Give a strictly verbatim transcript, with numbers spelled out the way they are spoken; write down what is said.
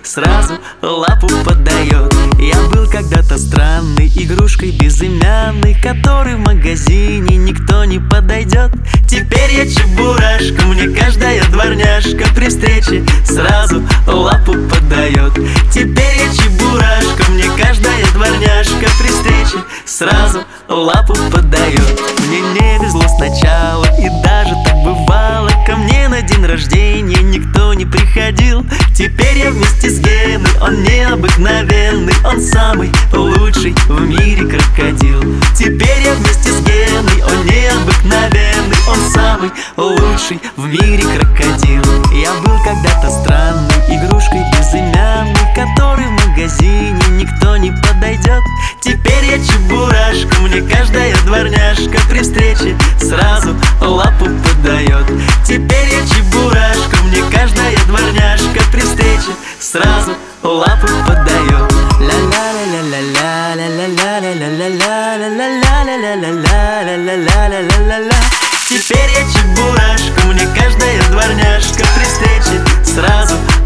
сразу лапу подает. Я был когда-то странной игрушкой безымянной, которой в магазине никто не подойдет. Теперь я чебурашка, мне каждая дворняжка при встрече сразу лапу подает. Теперь я чебурашка, мне каждая дворняжка при встрече сразу лапу подает. Мне не везло сначала, и даже так бывало. Ко мне на день рождения никто не приходил. Теперь я вместе с Геной, он необыкновенный, он самый лучший в мире крокодил. Теперь я вместе с Геной, он необыкновенный, он самый лучший в мире крокодил. Я был когда-то странной игрушкой безымянной, которой в магазине никто не подойдет. Теперь я чебурашка, мне каждая дворняжка при встрече сразу лапу подает. Теперь я чебурашка, мне каждая дворняжка при встрече сразу лапу подает. Теперь я чебурашка, мне каждая дворняжка при встрече сразу